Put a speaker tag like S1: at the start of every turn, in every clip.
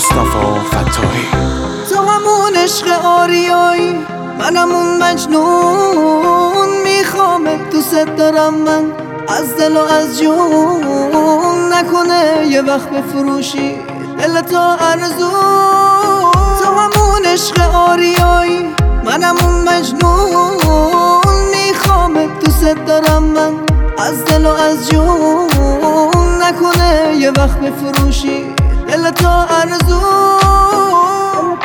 S1: مصطفی فتاحی.
S2: تو همون عشق آریایی، منم اون مجنون. میخوامت، دوست دارم من از دل و از جون. نکنه یه وقت بفروشی دل تو ارزون. تو همون عشق آریایی، منم اون مجنون. میخوامت، دوست دارم من از دل و از جون. نکنه یه وقت بفروشی دل تو ارزون.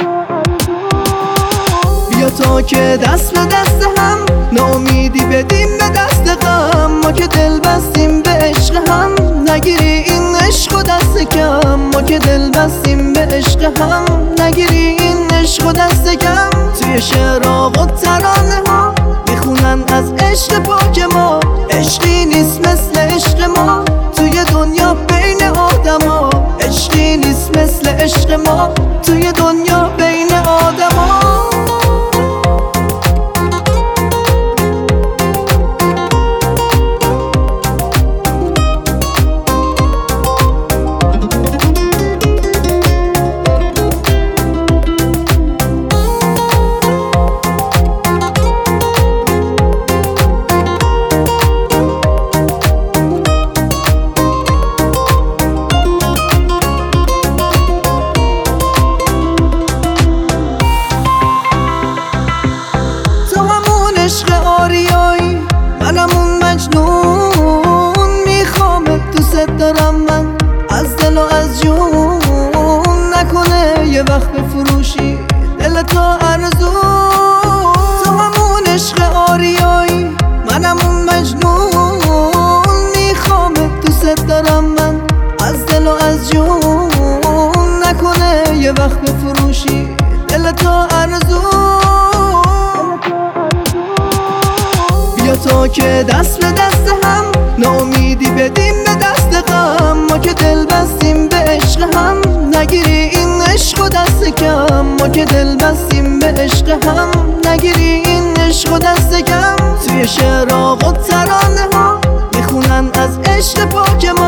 S2: بیا تا که دست به دست هم، ناامیدی بدیم به دست غم. ما که دل بستیم به عشق هم، نگیری این عشق و دست کم. ما که دل بستیم به عشق هم، نگیری این عشق و دست کم. توی شعرها و ترانه ها میخونن از عشق پاک ما. عشقی نیست مثل عشق ما توی دنیا بین آدما. عشقی نیست مثل عشق ما توی دنیا بین آدما. عشق آریایی، منم اون مجنون. میخوامت، دوست دارم من از دل و از جون. نکنه یه وقت بفروشی دل تو ارزون. تو همون عشق آریایی، منم اون مجنون. میخوامت، دوست دارم من از دل و از جون. نکنه یه وقت بفروشی دل تو ارزون. بیا تا که دست به دست هم، ناامیدی بدیم به دست غم. ما که دل بستیم به عشق هم، نگیری این عشق و دست کم. ما که دل بستیم به عشق هم، نگیری این عشق و دست کم. توی شعرها و ترانه ها میخونن از عشق پاک ما.